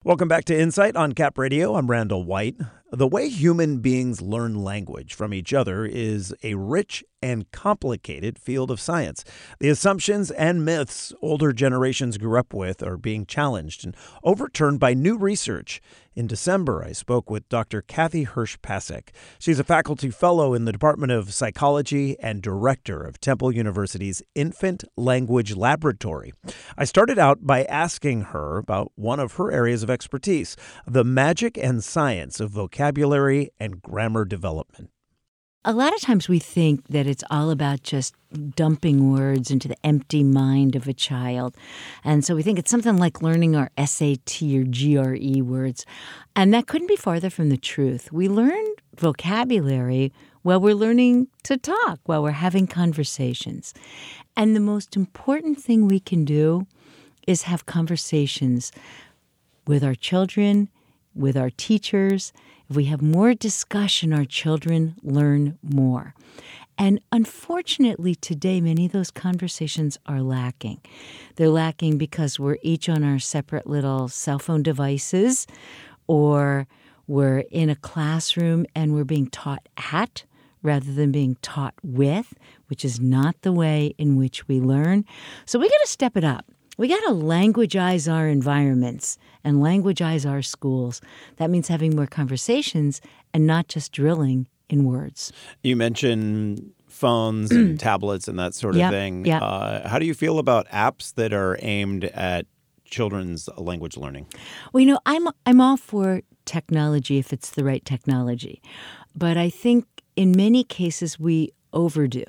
Welcome back to Insight on Cap Radio. I'm Randall White. The way human beings learn language from each other is a rich and complicated field of science. The assumptions and myths older generations grew up with are being challenged and overturned by new research. In December, I spoke with Dr. Kathy Hirsch-Pasek. She's a faculty fellow in the Department of Psychology and director of Temple University's Infant Language Laboratory. I started out by asking her about one of her areas of expertise, the magic and science of vocabulary and grammar development. A lot of times we think that it's all about just dumping words into the empty mind of a child. And so we think it's something like learning our SAT or GRE words. And that couldn't be farther from the truth. We learn vocabulary while we're learning to talk, while we're having conversations. And the most important thing we can do is have conversations with our children, with our teachers. If we have more discussion, our children learn more. And unfortunately, today, many of those conversations are lacking. They're lacking because we're each on our separate little cell phone devices, or we're in a classroom and we're being taught at rather than being taught with, which is not the way in which we learn. So we got to step it up. We got to languageize our environments and languageize our schools. That means having more conversations and not just drilling in words. You mentioned phones and tablets and that sort of thing. How do you feel about apps that are aimed at children's language learning? Well, I'm all for technology if it's the right technology. But I think in many cases we overdo.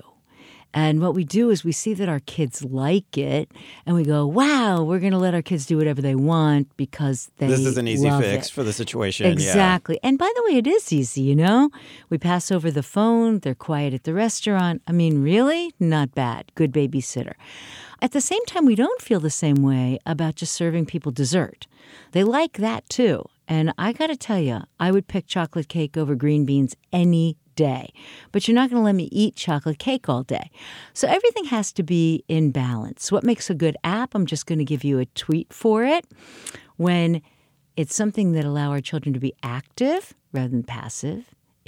And what we do is we see that our kids like it, and we go, wow, we're going to let our kids do whatever they want because they love it. This is an easy fix for the situation. Exactly. Yeah. And by the way, it is easy, We pass over the phone. They're quiet at the restaurant. I mean, really? Not bad. Good babysitter. At the same time, we don't feel the same way about just serving people dessert. They like that, too. And I got to tell you, I would pick chocolate cake over green beans any day. But you're not going to let me eat chocolate cake all day. So everything has to be in balance. What makes a good app? I'm just going to give you a tweet for it. When it's something that allows our children to be active rather than passive,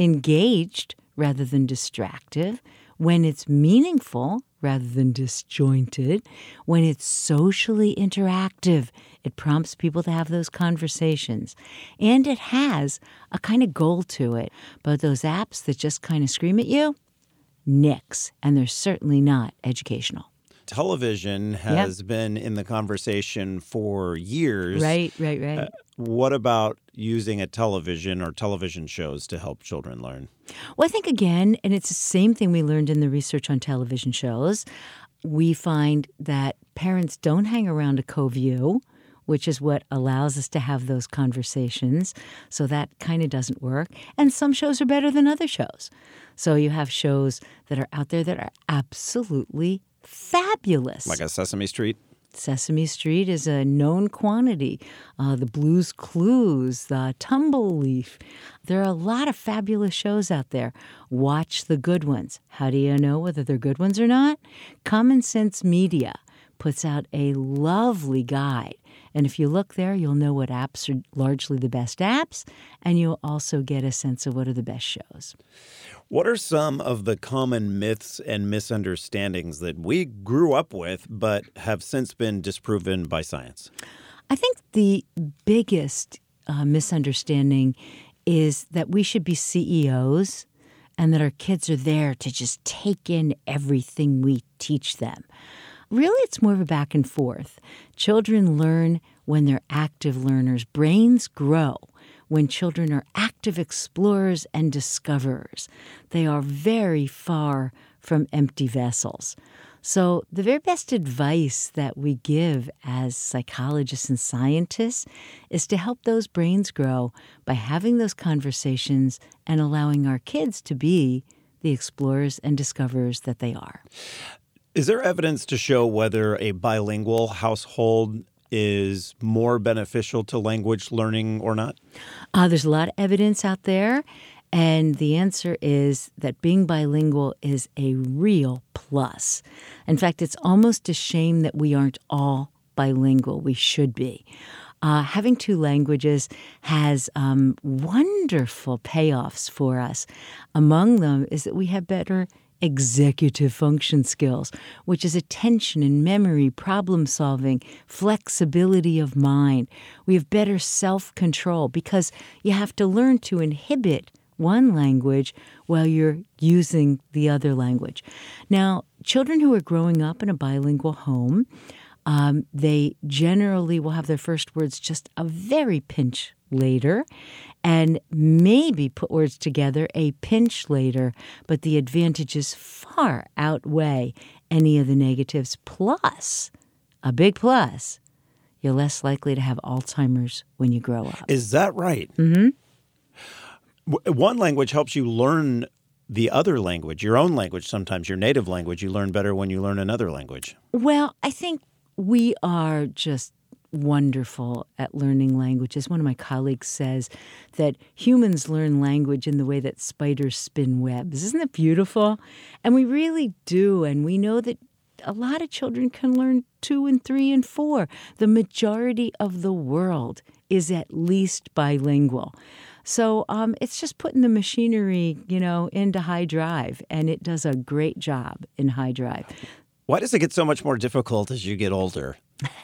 engaged rather than distractive, when it's meaningful rather than disjointed, when it's socially interactive, it prompts people to have those conversations. And it has a kind of goal to it. But those apps that just kind of scream at you, nix. And they're certainly not educational. Television has been in the conversation for years. Right. What about using a television or television shows to help children learn? Well, I think, again, and it's the same thing we learned in the research on television shows, we find that parents don't hang around a co-view, which is what allows us to have those conversations. So that kind of doesn't work. And some shows are better than other shows. So you have shows that are out there that are absolutely fabulous. Like a Sesame Street? Sesame Street is a known quantity. The Blue's Clues, the Tumbleleaf. There are a lot of fabulous shows out there. Watch the good ones. How do you know whether they're good ones or not? Common Sense Media puts out a lovely guide. And if you look there, you'll know what apps are largely the best apps, and you'll also get a sense of what are the best shows. What are some of the common myths and misunderstandings that we grew up with but have since been disproven by science? I think the biggest misunderstanding is that we should be CEOs and that our kids are there to just take in everything we teach them. Really, it's more of a back and forth. Children learn when they're active learners. Brains grow when children are active explorers and discoverers. They are very far from empty vessels. So the very best advice that we give as psychologists and scientists is to help those brains grow by having those conversations and allowing our kids to be the explorers and discoverers that they are. Is there evidence to show whether a bilingual household is more beneficial to language learning or not? There's a lot of evidence out there, and the answer is that being bilingual is a real plus. In fact, it's almost a shame that we aren't all bilingual. We should be. Having two languages has wonderful payoffs for us. Among them is that we have better executive function skills, which is attention and memory, problem solving, flexibility of mind. We have better self-control because you have to learn to inhibit one language while you're using the other language. Now, children who are growing up in a bilingual home, they generally will have their first words just a very pinch later and maybe put words together a pinch later, but the advantages far outweigh any of the negatives. Plus, a big plus, you're less likely to have Alzheimer's when you grow up. Is that right? Mm-hmm. One language helps you learn the other language, your own language, sometimes your native language. You learn better when you learn another language. Well, I think we are just wonderful at learning languages. One of my colleagues says that humans learn language in the way that spiders spin webs. Isn't that beautiful? And we really do. And we know that a lot of children can learn 2 and 3 and 4. The majority of the world is at least bilingual. So it's just putting the machinery, into high drive, and it does a great job in high drive. Why does it get so much more difficult as you get older?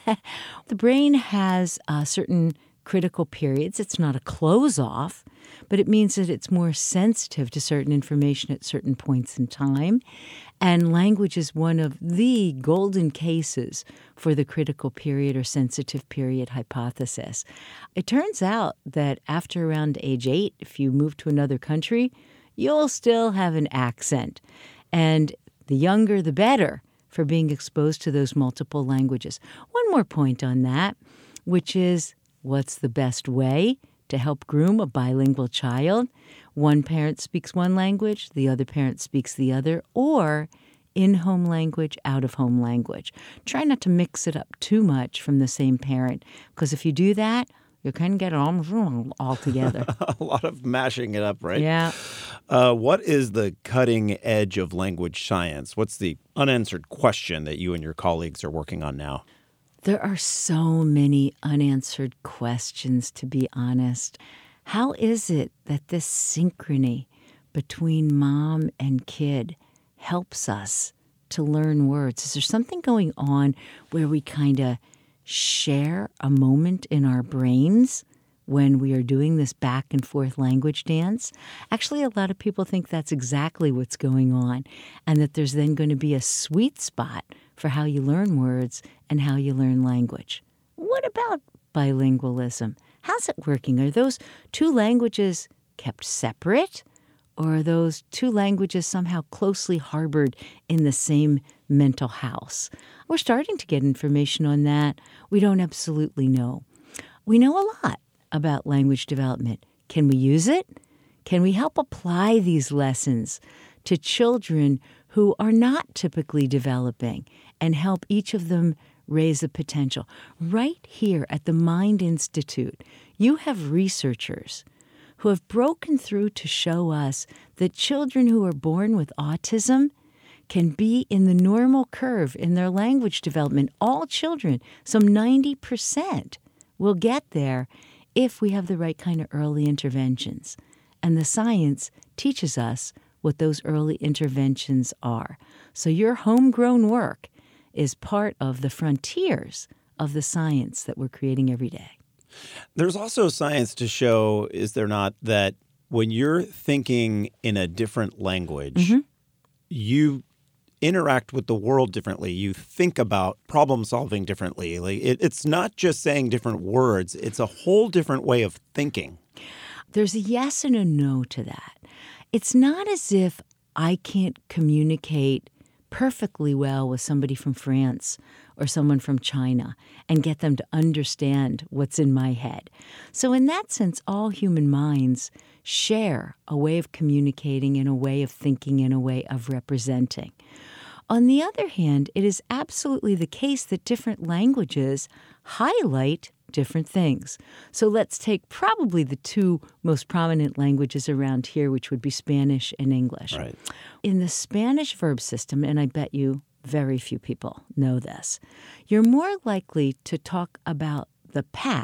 The brain has certain critical periods. It's not a close-off, but it means that it's more sensitive to certain information at certain points in time. And language is one of the golden cases for the critical period or sensitive period hypothesis. It turns out that after around age 8, if you move to another country, you'll still have an accent. And the younger, the better for being exposed to those multiple languages. One more point on that, which is what's the best way to help groom a bilingual child? One parent speaks one language, the other parent speaks the other, or in-home language, out-of-home language. Try not to mix it up too much from the same parent, because if you do that, you kind of get it all together. A lot of mashing it up, right? Yeah. What is the cutting edge of language science? What's the unanswered question that you and your colleagues are working on now? There are so many unanswered questions, to be honest. How is it that this synchrony between mom and kid helps us to learn words? Is there something going on where we kind of share a moment in our brains when we are doing this back and forth language dance? Actually, a lot of people think that's exactly what's going on, and that there's then going to be a sweet spot for how you learn words and how you learn language. What about bilingualism? How's it working? Are those two languages kept separate, or are those two languages somehow closely harbored in the same mental house? We're starting to get information on that. We don't absolutely know. We know a lot about language development. Can we use it? Can we help apply these lessons to children who are not typically developing and help each of them raise the potential? Right here at the Mind Institute, you have researchers who have broken through to show us that children who are born with autism can be in the normal curve in their language development. All children, some 90%, will get there if we have the right kind of early interventions. And the science teaches us what those early interventions are. So your homegrown work is part of the frontiers of the science that we're creating every day. There's also science to show, is there not, that when you're thinking in a different language, you interact with the world differently. You think about problem solving differently. It's not just saying different words. It's a whole different way of thinking. There's a yes and a no to that. It's not as if I can't communicate perfectly well with somebody from France or someone from China and get them to understand what's in my head. So in that sense, all human minds share a way of communicating and a way of thinking and a way of representing. On the other hand, it is absolutely the case that different languages highlight different things. So let's take probably the two most prominent languages around here, which would be Spanish and English. Right. In the Spanish verb system, and I bet you very few people know this, you're more likely to talk about the path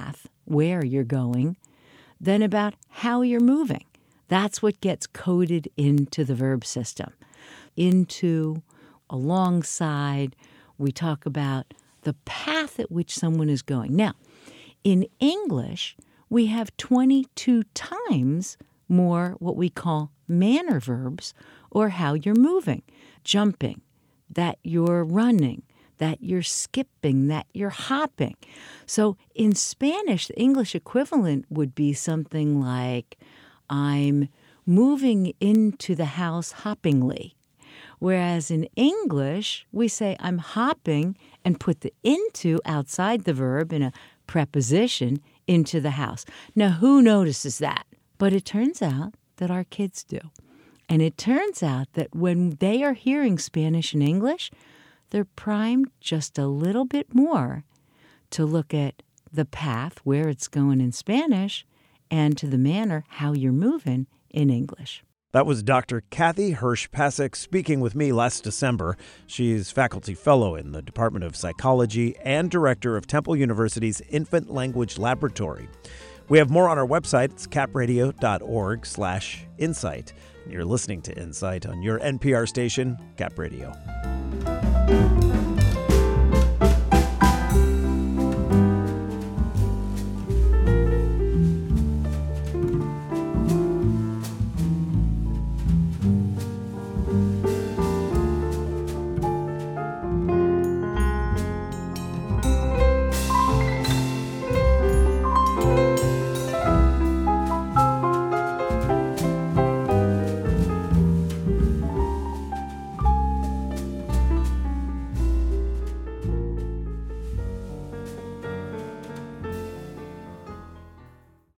where you're going than about how you're moving. That's what gets coded into the verb system. Into, alongside, we talk about the path at which someone is going. Now, in English, we have 22 times more what we call manner verbs, or how you're moving. Jumping, that you're running, that you're skipping, that you're hopping. So in Spanish, the English equivalent would be something like, I'm moving into the house hoppingly. Whereas in English, we say I'm hopping and put the into outside the verb in a preposition into the house. Now, who notices that? But it turns out that our kids do. And it turns out that when they are hearing Spanish and English, they're primed just a little bit more to look at the path, where it's going in Spanish, and to the manner, how you're moving in English. That was Dr. Kathy Hirsch-Pasek speaking with me last December. She's faculty fellow in the Department of Psychology and director of Temple University's Infant Language Laboratory. We have more on our website. It's capradio.org/insight. You're listening to Insight on your NPR station, Cap Radio.